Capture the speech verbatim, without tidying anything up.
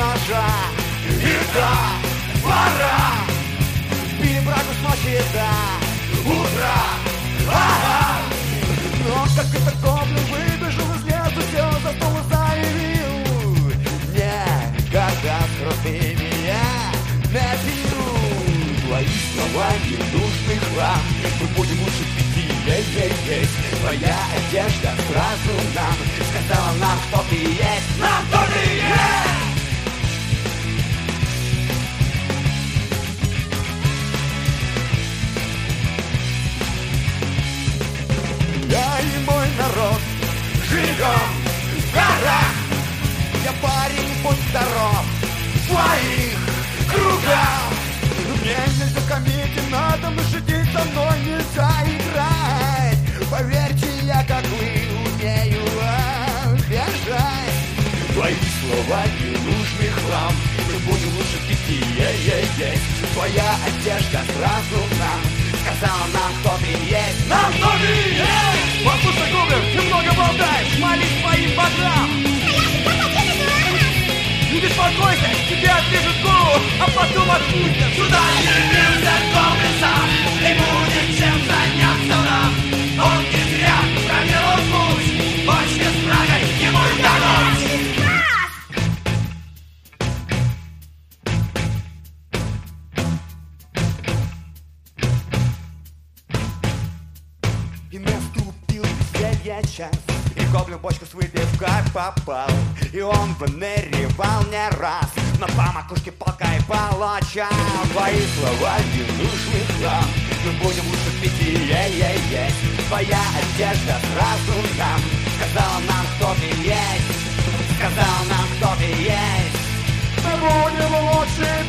ножа. И да, пора. Били брагу с ночи до утра. Ага. Но как это гоблин выбежал из леса, сел за стол и заявил: не, катастрофы меня напью. Твои слова не нужны хлам, мы будем лучше пяти, ей-ей-есть. Твоя одежда сразу нам сказала нам, кто ты есть. Нам кто ты есть! Я и мой народ живем в горах. Я парень, будь здоров, в своих кругах. Мне нельзя комедии, надо, но шутить со мной нельзя играть. Поверьте, я как вы умею обижать. Твои слова не нужны хлам, мы будем лучше пяти, ей-ей-ей. Твоя одежда сразу нам сказала нам, кто ты есть. Нам кто ты есть! Послушай, гоблин, ты много болтаешь, молись своим богам. Не беспокойся, тебе отрежут голову, а потом отпустят. Сюда явился гоблин сам, и будет чем заняться нам. Он не зря проделал путь, бочки с брагой ему ждать. И наступил веселье час, и гоблин бочку с выпивкой попал. И он выныривал не раз, но по макушке палкой получал. Твои слова не нужны хлам, мы будем лучше пяти, ей-ей-ей. Твоя одежда сразу нам сказала нам, кто ты есть. Сказала нам, кто ты есть. Мы будем лучше